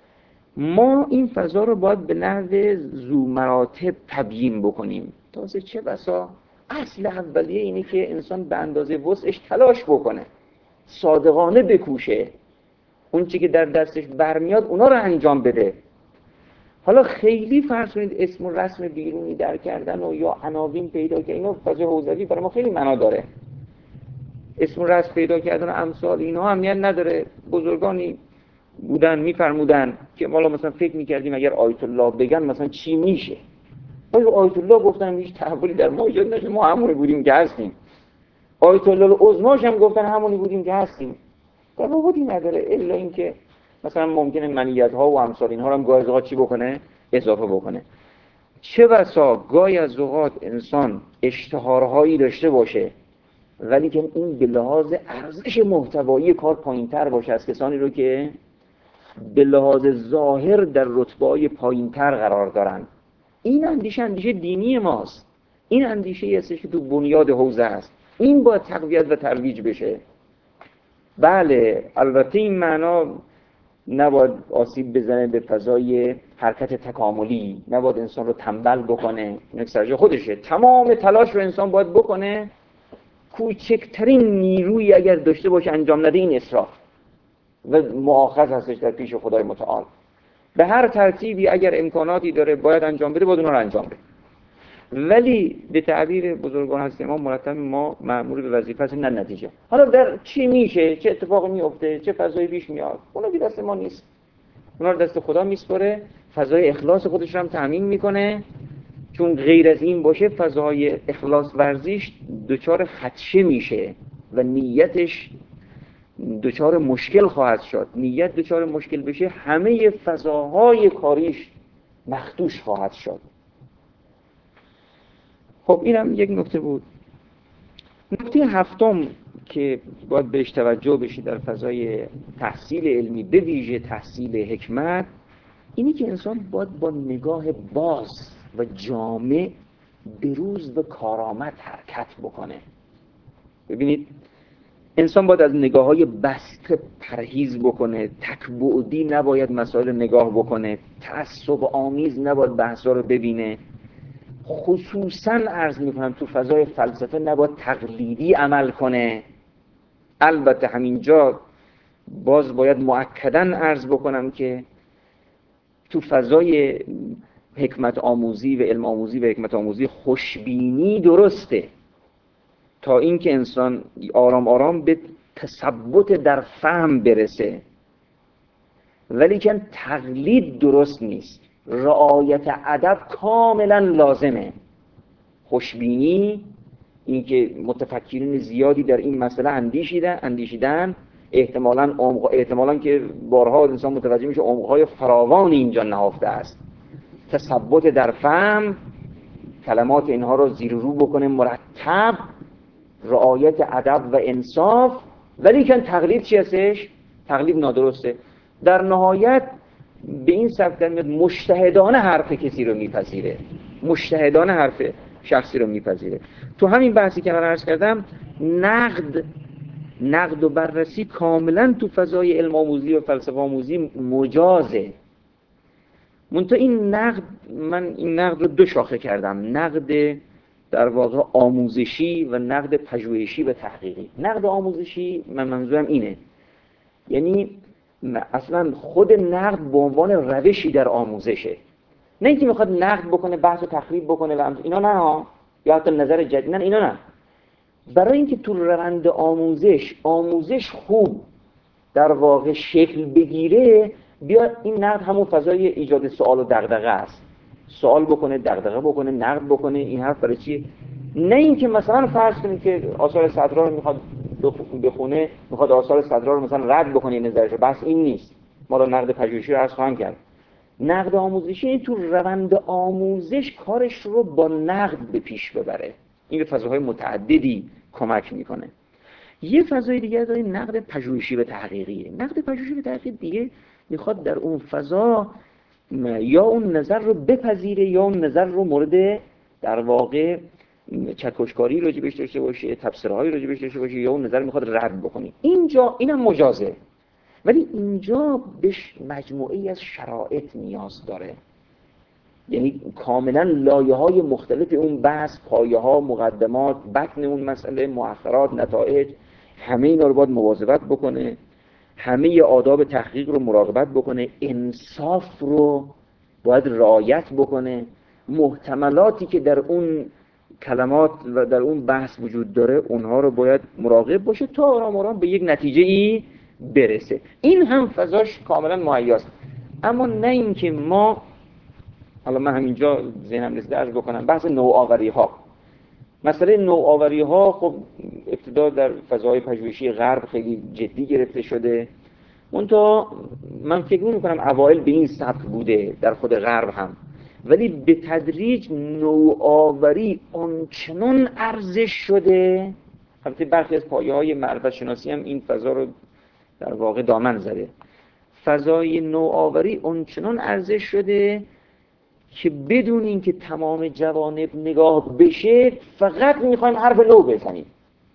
ما این فضا رو باید به نحو ذو مراتب تبیین بکنیم. تازه چه بسا اصل اولیه اینه که انسان به اندازه وسعش تلاش بکنه، صادقانه بکوشه، اون چی که در دستش برمیاد اونا رو انجام بده. حالا خیلی فرض کنید اسم و رسم بیرونی در کردن و یا عناوین پیدا کردن، اینا فضای حوزوی برای ما خیلی معنا داره. اسم و رسم پیدا کردن و امثال اینها اهمیت نداره. بزرگانی بودن میفرمودن که ما مثلا فکر میکردیم اگر آیت الله بگن مثلا چی میشه. آیا آیت الله گفتن هیچ تحولی در ما ایجاد نشه، ما همونی بودیم که هستیم. آیت الله العظماش هم گفتن همونی بودیم که هستیم. تفاوتی نداره الا اینکه مثلا ممکنه منیت ها و امثال اینها رو هم گاهی از اوقات چی بکنه؟ اضافه بکنه. چه بسا گاهی از اوقات انسان اشتهارهایی داشته باشه ولی که این به لحاظ ارزش محتوایی کار پایین‌تر باشه از کسانی رو که به لحاظ ظاهر در رتبه‌های پایین‌تر قرار دارن. این اندیشه اندیشه دینی ماست. این اندیشه هستش که تو بنیاد حوزه است. این باید تقویت و ترویج بشه. بله البته این معنا نباید آسیب بزنه به فضای حرکت تکاملی، نباید انسان رو تنبل بکنه. این سرجه خودشه. تمام تلاش رو انسان باید بکنه، کوچکترین نیرویی اگر داشته باشه انجام نده این اسراف و مؤاخذ هستش در پیش خدای متعال. به هر ترتیبی اگر امکاناتی داره باید انجام بده، باید اونها رو انجام بده. ولی به تعبیر بزرگان هستیم ما مرتب ما مأمور به وظیفه هستیم نه نتیجه. حالا در چی میشه، چه اتفاقی میفته، چه فضایی پیش میاد، اونا که دست ما نیست، اونا رو دست خدا میسپره. فضای اخلاص خودش رو هم تامین میکنه، چون غیر از این باشه فضای اخلاص ورزیش دچار خدشه میشه و نیتش دچار مشکل خواهد شد. نیت دچار مشکل بشه همه فضاهای کاریش مخدوش خواهد شد. خب اینم یک نکته بود. نکته هفتم که باید بهش توجه بشه در فضای تحصیل علمی، به ویژه تحصیل حکمت، اینی که انسان باید با نگاه باز و جامع به روز و کارآمد حرکت بکنه. ببینید انسان باید از نگاه‌های بسته پرهیز بکنه، تک‌بعدی نباید مسائل نگاه بکنه، تعصب آمیز نباید بحثا رو ببینه. خصوصاً عرض میکنم تو فضای فلسفه نباید تقلیدی عمل کنه. البته همینجا باز باید مؤکداً عرض بکنم که تو فضای حکمت آموزی و علم آموزی و حکمت آموزی خوشبینی درسته تا اینکه انسان آرام آرام به تثبت در فهم برسه، ولی که تقلید درست نیست. رعایت ادب کاملا لازمه. خوشبینی، اینکه متفکرین زیادی در این مسئله اندیشیدن اندیشیدن احتمالاً عمق احتمالاً که بارها انسان متوجه میشه عمق‌های فراوانی اینجا نهفته است. تثبت در فهم، کلمات اینها رو زیر رو بکنه مرتب، رعایت ادب و انصاف، ولی که تقلید چی هستش؟ تقلید نادرسته. در نهایت به این سبک در میاد مجتهدانه حرف کسی رو میپذیره، مجتهدانه حرف شخصی رو میپذیره. تو همین بحثی که من عرض کردم، نقد نقد و بررسی کاملا تو فضای علم آموزی و فلسفه آموزی مجازه. منتها این نقد، من این نقد رو دو شاخه کردم، نقد در واقع آموزشی و نقد پژوهشی و تحقیقی. نقد آموزشی من منظورم اینه، یعنی اصلا خود نقد به عنوان روشی در آموزشه، نه اینکه میخواد نقد بکنه، بحث و تخریب بکنه و اینا، نه ها، یا حتی نظر جدید، نه اینا نه. برای اینکه تو روند آموزش آموزش خوب در واقع شکل بگیره، بیا این نقد همون فضای ایجاد سوال و دغدغه است. سوال بکنه، دغدغه بکنه، نقد بکنه. این حرف برای چیه؟ نه اینکه مثلا فرض کنید که آثار صدرا رو میخواد بخونه، میخواد آثار صدرا رو مثلا رد بکنه نظرش، بس این نیست. ما رو نقد پژوهشی رو عرض خواهم کرد. نقد آموزشی این تو روند آموزش کارش رو با نقد به پیش ببره. این به فضاهای متعددی کمک میکنه. یه فضای دیگه داریم نقد پژوهشی و تحقیقیه. نقد پژوهشی و تحقیق دیگه میخواد در اون فضا یا اون نظر رو بپذیره یا اون نظر رو مورد در واقع چکشکاری راجبش داشته باشه، تفسیرهای راجبش داشته باشه، یا اون نظر میخواد رد بکنه. اینجا اینم مجازه، ولی اینجا بهش مجموعه‌ای از شرایط نیاز داره. یعنی کاملا لایه‌های مختلف اون بحث، پایه‌ها، مقدمات، بطن اون مسئله، مؤخرات، نتایج، همه اینا رو باید مواظبت بکنه، همه آداب تحقیق رو مراقبت بکنه، انصاف رو باید رعایت بکنه، محتملاتی که در اون کلمات و در اون بحث وجود داره اونها رو باید مراقب باشه تا آرام آرام به یک نتیجه ای برسه. این هم فضاش کاملا مهیاست. اما نه اینکه ما، حالا من همینجا ذهنم رسیده عرض بکنم، بحث نوآوری ها. مسئله نوآوری ها خب ابتدا در فضای پژوهشی غرب خیلی جدی گرفته شده. منتها من فکر نمی‌کنم اوایل به این سبک بوده در خود غرب هم، ولی به تدریج نوآوری آنچنان ارزش شده. البته برخی از پایه‌های معرفت شناسی هم این فضا رو در واقع دامن زده. فضای نوآوری آنچنان ارزش شده که بدون اینکه تمام جوانب نگاه بشه فقط میخوایم حرف نو بزنیم.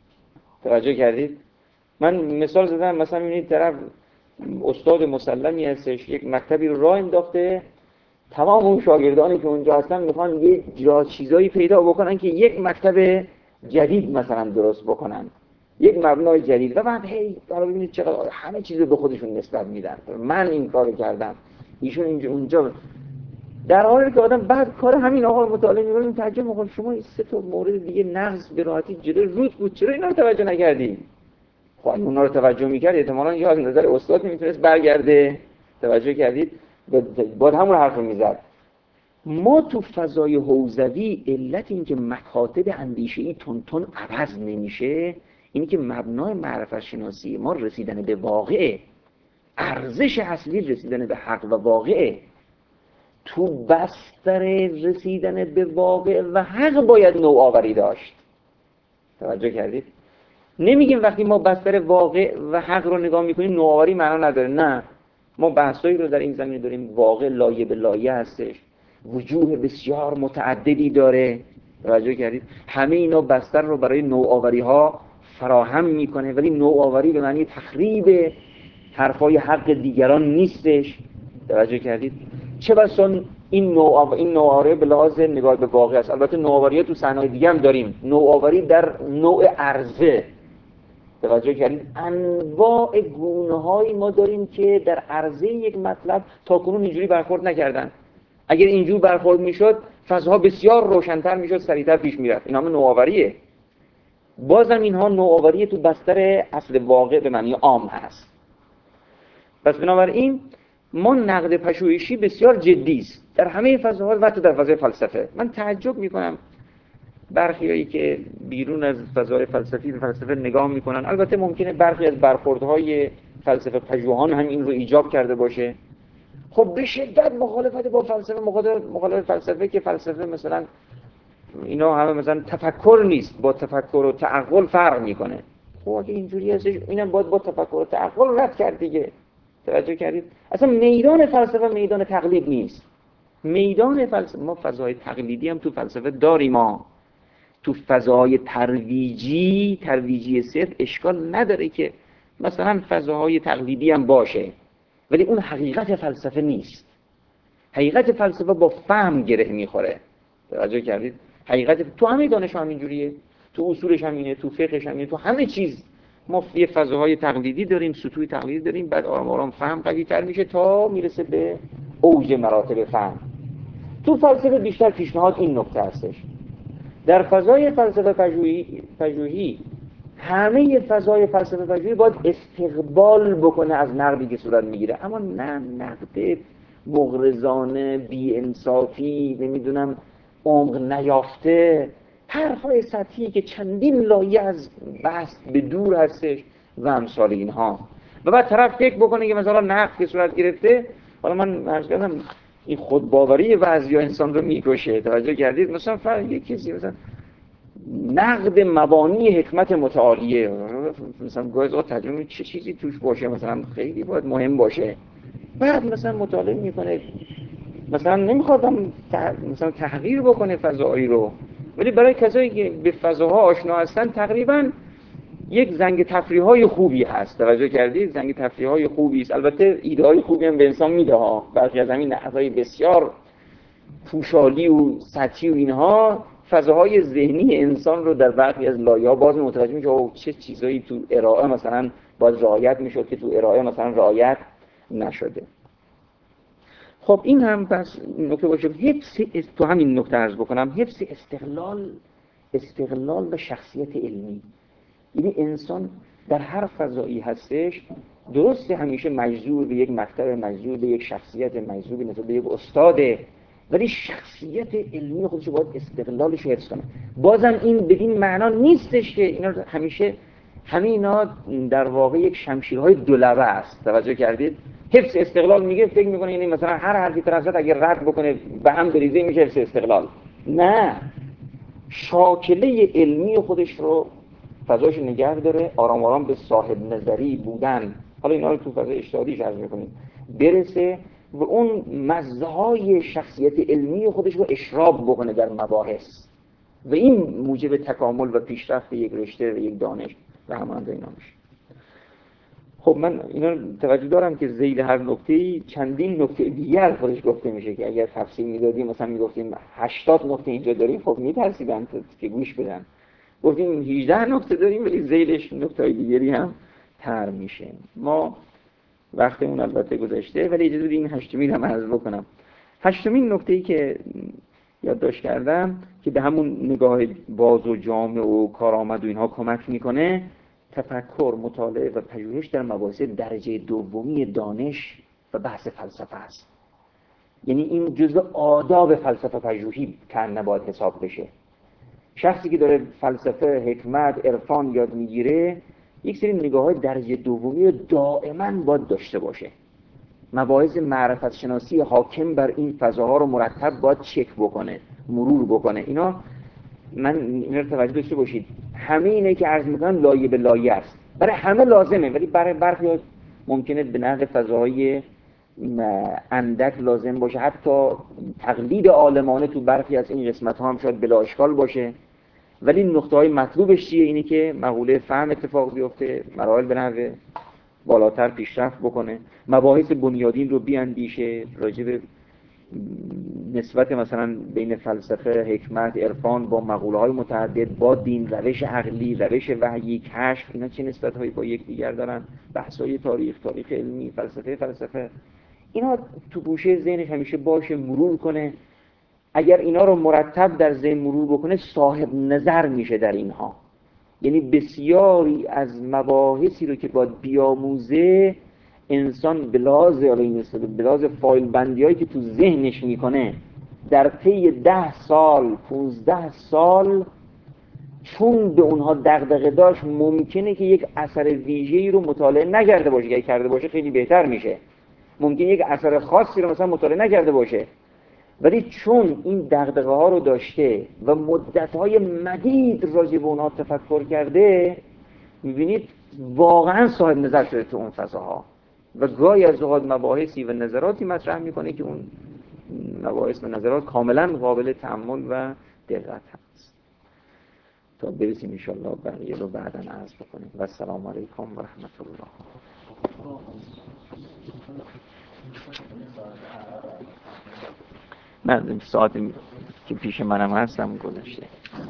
توجه کردید؟ من مثال زدم، مثلا میبینید طرف استاد مسلمی هستش، یک مکتبی رو راه انداخته، تمام اون شاگردانی که اونجا هستن میخوان یه جا چیزایی پیدا بکنن که یک مکتب جدید مثلا درست بکنن، یک مبنای جدید، و بعد هی حالا ببینید چقدر همه چیز رو به خودشون نسبت میدن. من این کارو کردم، ایشون اینجا اونجا، در حالی که آدم بعد کار همین آقا رو مطالعه می‌کنه تعجب می‌کنه شما این سه تا مورد دیگه نقض به راحتی جلوی روت بود، چرا اینا رو توجه نکردی؟ خب اونا رو توجه می‌کرد احتمالاً یا از نظر استاد نمی‌تونست برگرده. توجه کردید؟ بعد همون حرف رو می‌زد. ما تو فضای حوزوی علت این که مکاتب اندیشه‌ای تون عوض نمیشه اینی که مبنای معرفت شناسی ما رسیدن به واقعه، ارزش اصلی رسیدن به حق و واقعه. تو بستر رسیدن به واقع و حق باید نوآوری داشت. توجه کردید؟ نمیگیم وقتی ما بستر واقع و حق رو نگاه میکنیم نوآوری معنا نداره، نه. ما بحثایی رو در این زمینه داریم، واقع لایه به لایه هستش، وجوه بسیار متعددی داره. توجه کردید؟ همه اینا بستر رو برای نوآوری ها فراهم میکنه، ولی نوآوری به معنی تخریب حرفای حق دیگران نیستش. توجه کردید؟ چه بسا این نوآوری این نوآوری به لحاظ نگاه به واقع است. البته نوآوری تو صحنه‌های دیگه هم داریم، نوآوری در نوع عرضه. توجه کردید؟ انواع گونه‌هایی ما داریم که در عرضه یک مطلب تاکنون اینجوری برخورد نکردن. اگر اینجور برخورد میشد فضاها بسیار روشن‌تر میشد، سریعتر پیش میرفت. این همه نوآوریه. بازم اینها نوآوری تو بستر اصل واقع به معنی عام هست. پس بنابراین ما نقد پژوهشی بسیار جدی است در همه فضاها و حتی در فضای فلسفه. من تعجب میکنم برخیایی که بیرون از فضای فلسفی به فلسفه نگاه میکنن. البته ممکنه برخی از برخوردهای فلسفه پژوهان هم این رو ایجاب کرده باشه. خب به شدت مخالفت با فلسفه، مخالفت فلسفه که فلسفه مثلا اینا همه مثلا تفکر نیست، با تفکر و تعقل فرق میکنه. خب اگه اینجوری هستش اینم باید با تفکر و تعقل رد کرد دیگه. توجه کردید؟ اصلا میدان فلسفه میدان تقلید نیست. میدان فلسفه، ما فضای تقلیدی هم تو فلسفه داریم. ما تو فضای ترویجی ترویجی صرف اشکال نداره که مثلا فضاهای تقلیدی هم باشه، ولی اون حقیقت فلسفه نیست. حقیقت فلسفه با فهم گره میخوره. توجه کردید؟ حقیقت تو همه دانش هم اینجوریه، تو اصولش هم اینه، تو فقهش هم اینه، تو همه چیز ما یه فضاهای تقلیدی داریم، سطوح تقلیدی داریم، بعد آرام آرام فهم قوی تر میشه تا میرسه به اوج مراتب فهم. تو فلسفه بیشتر پیشنهاد این نکته هستش. در فضای فلسفه پژوهی پژوهی همه فضای فلسفه پژوهی باید استقبال بکنه از نقدی که صورت میگیره، اما نه نقد مغرضانه، بی انصافی، نمیدونم عمق نیافته، حرفای سطحی که چندین لایه از بحث به دور هستش و امثال اینها. و بعد طرف فکر بکنه که مثلا نقد که صورت گرفته، حالا من عرض کردم این خودباوری بعضیا انسان رو میکشه. توجه کردید؟ مثلا فرض یک کسی مثلا نقد مبانی حکمت متعالیه. مثلا گاهی اوقات ترجمه چه چیزی توش باشه مثلا خیلی باید مهم باشه، بعد مثلا مطالعه میکنه، مثلا نمیخوادم مثلا تحقیر بکنه فضایی رو، ولی برای کسایی که به فضاها آشنا هستن تقریبا یک زنگ تفریح‌های خوبی هست. توجه کردید؟ زنگ تفریح‌های خوبی است. البته ایده‌های خوبی هم به انسان میده ها. برخی از همین نقدهای بسیار پوشالی و سطحی و اینها فضاهای ذهنی انسان رو در برخی از لایه‌ها باز متوجه میشه او چه چیزایی تو ارائه مثلا باز رعایت میشد که تو ارائه مثلا رعایت نشده. خب این هم پس نکته باشه. حفظ است... تو همین نکته عرض بکنم، حفظ استقلال استقلال و شخصیت علمی. یعنی انسان در هر فضایی هستش درسته همیشه مجذور به یک مکتب، مجذور به یک شخصیت، مجذور به به یک استاده، ولی شخصیت علمی خودش رو باید استقلالش رو حفظ کنه. بازم این بدین معنا نیستش که اینا همیشه همه اینا در واقع یک شمشیرهای دولبه است. توجه کردید؟ حفظ استقلال میگه فکر میکنه یعنی مثلا هر حرفی طرف زد اگر رد بکنه به هم بریزه میشه حفظ استقلال. نه، شاکله علمی خودش رو فضاش نگه داره، آرام آرام به صاحب نظری بودن، حالا اینا رو تو فضای اجتهادیش عرض میکنیم، برسه و اون مزه‌های شخصیت علمی خودش رو اشراب بکنه در مباحث و این موجب تکامل و پیشرفت یک رشته و یک دانش و همانند اینا میشه. خب من اینا توجه دارم که ذیل هر نکته‌ای چندین نکته دیگر خودش گفته میشه که اگر تفصیل میدادیم مثلا میگفتیم هشتاد نکته اینجا داریم، خب میترسیدن که گوش بدن. گفتیم هجده نکته داریم ولی ذیلش نکته‌های دیگری هم تر میشه. ما وقتمون البته گذشته ولی اجازه بدید این هشتمین هم عرض بکنم. هشتمین نکته‌ای که یادداشت کردم که به همون نگاه باز و جامع و کارآمد و اینها کمک میکنه، تفکر، مطالعه و پژوهش در مباحث درجه دومی دانش و بحث فلسفه است. یعنی این جزء آداب فلسفه پژوهی کن نباید حساب بشه. شخصی که داره فلسفه، حکمت، عرفان یاد میگیره یک سری نگاه‌های درجه دومی دائما باید داشته باشه. مباحث معرفت شناسی حاکم بر این فضاها رو مرتب باید چک بکنه، مرور بکنه. اینا من اینا رو توجه داشته باشید، همه اینه که عرض میکنم لایه به لایه است، برای همه لازمه ولی برای برخی ممکنه به نحو فضاهای اندک لازم باشه. حتی تقلید عالمانه تو برخی از این قسمت ها هم شاید بلا اشکال باشه، ولی نقطه های مطلوبش چیه؟ اینی که مقوله فهم اتفاق بیفته، مراحل به نحو بالاتر پیشرفت بکنه، مباحث بنیادین رو بیاندیشه راجع به نسبت مثلا بین فلسفه، حکمت، عرفان با مقوله های متعدد، با دین، روش عقلی، روش وحیی، کشف، اینا چه نسبت هایی با یکدیگر دارن، بحث های تاریخ، تاریخ علمی، فلسفه فلسفه، اینا تو گوشه ذهنش همیشه باشه، مرور کنه. اگر اینا رو مرتب در ذهن مرور بکنه صاحب نظر میشه در اینها. یعنی بسیاری از مباحثی رو که باید بیاموزه انسان بلاز بلاز فایل بندی هایی که تو ذهنش میکنه در طی ده سال پونزده سال چون به اونها دغدغه داشت ممکنه که یک اثر ویژه‌ای رو مطالعه نکرده باشه. اگه کرده باشه خیلی بهتر میشه. ممکنه یک اثر خاصی رو مثلا مطالعه نکرده باشه ولی چون این دغدغه ها رو داشته و مدت های مدید راجع به اونها تفکر کرده، میبینید واقعا صاحب نظر شده تو اون فضاها و گاهی از اوقات مباحثی و نظراتی مطرح میکنه که اون مباحث و نظرات کاملا قابل تأمل و دقت هست. تا برسیم انشاءالله بقیه رو بعداً عرض بکنیم و السلام علیکم و رحمت الله. من ساعتی که پیش منم هستم گذشته.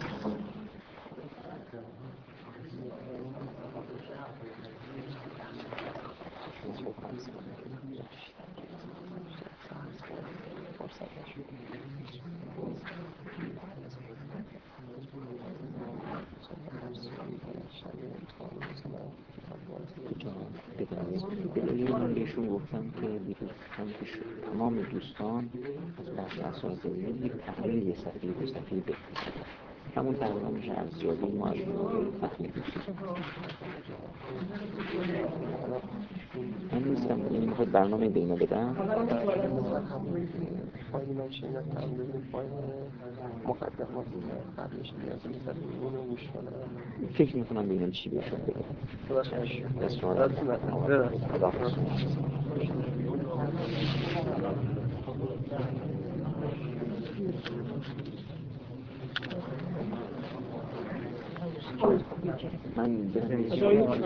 دلیل من بهشون گفتم که گفتم که تمام دوستان از بحث اساتیدی یک تحلیل یه صفحه دو صفحه بکنید. همون تقریبا میشه ارزیابی ما از تخلیق. من نیستم، یعنی میخواد برنامه دینا بدم فایل من شنید تمدید فایل مقدمات قبلش نیازی نیست از اونو گوش کنم. فکر میکنم ببینم چی بهشون بگم. دست شما رو خداحافظ. من برم یه چیزی خاموش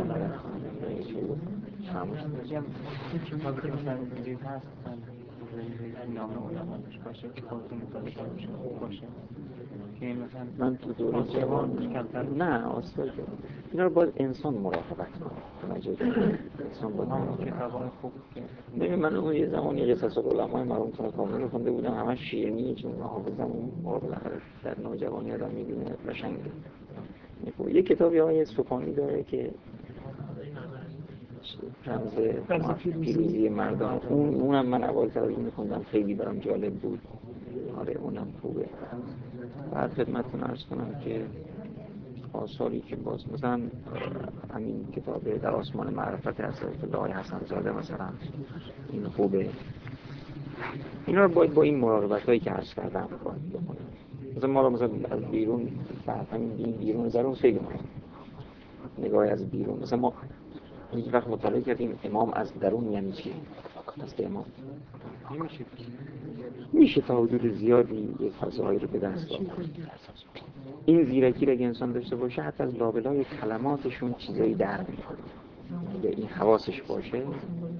من تو دوره جوان نه آسفل اینا رو باید انسان مراقبت کنه. انسان باید مراقبت خوب ببین من اون یه زمانی قصص العلماء مرحوم خان کاملی رو خونده بودم، همش شیرینی، چون حافظم اون موقع بالاخره در نوجوانی آدم می‌بینه قشنگه. یه کتابی آقای سوپانی داره که رمز پیروزی مردان، اون اونم من اول ترجمه می‌خوندم، خیلی برام جالب بود. آره اونم خوبه. بعد خدمتتون عرض کنم که آثاری که باز مثلا همین کتاب در آسمان معرفت حضرت الله حسن زاده مثلا این خوبه. اینا رو باید با این مراقبت‌هایی که عرض کردم باید بکنیم. مثلا ما رو مثلا از بیرون همین دین بیرون درون خیلی مهم نگاه از بیرون. مثلا ما هیچ وقت مطالعه کردیم امام از درون یعنی چی؟ دست امام میشه تا حدود زیادی یه فضایی رو به دست آورد. این زیرکی رو اگه انسان داشته باشه حتی از لابلای کلماتشون چیزایی در میاد. اگه این حواسش باشه